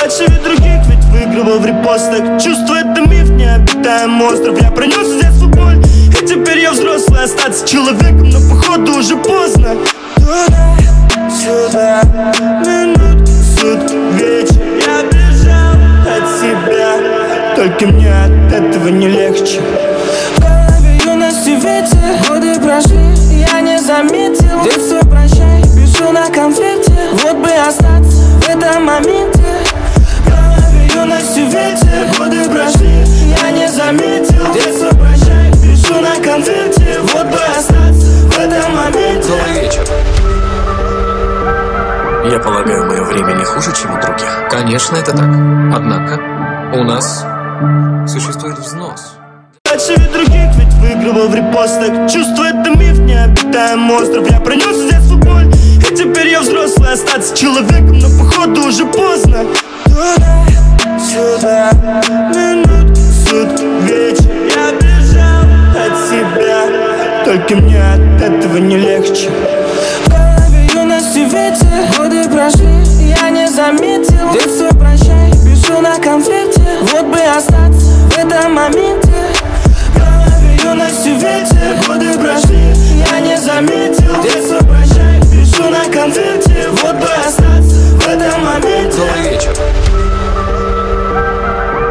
Дальше ведь других ведь выигрывал в репостах. Чувство — это миф, необитаемый остров. Я пронес здесь свою боль, и теперь я взрослый. Остаться человеком, но походу уже поздно. Туда-сюда, минут, суд, вечер. Я бежал от себя, только мне от этого не легче. В голове юности ветер, годы прошли, я не заметил. Детство прощай, пишу на конверте, вот бы остаться в этом моменте. В голове юности ветер, годы прошли, я не заметил. Детство прощай, пишу на конверте, вот бы остаться в этом моменте. Добрый вечер. Я полагаю, мое время не хуже, чем у других. Конечно, это так. Однако у нас существует взнос. Дальше ведь других ведь выигрывал в репостах. Чувство — это миф, необитаемый остров. Я пронес здесь свою боль, и теперь я взрослый. Остаться человеком, но походу уже поздно. Туда-сюда, минут, суд, вечер. Я бежал от себя, только мне от этого не легче. В голове юности ветер, годы прошли, я не заметил. Детство прощай,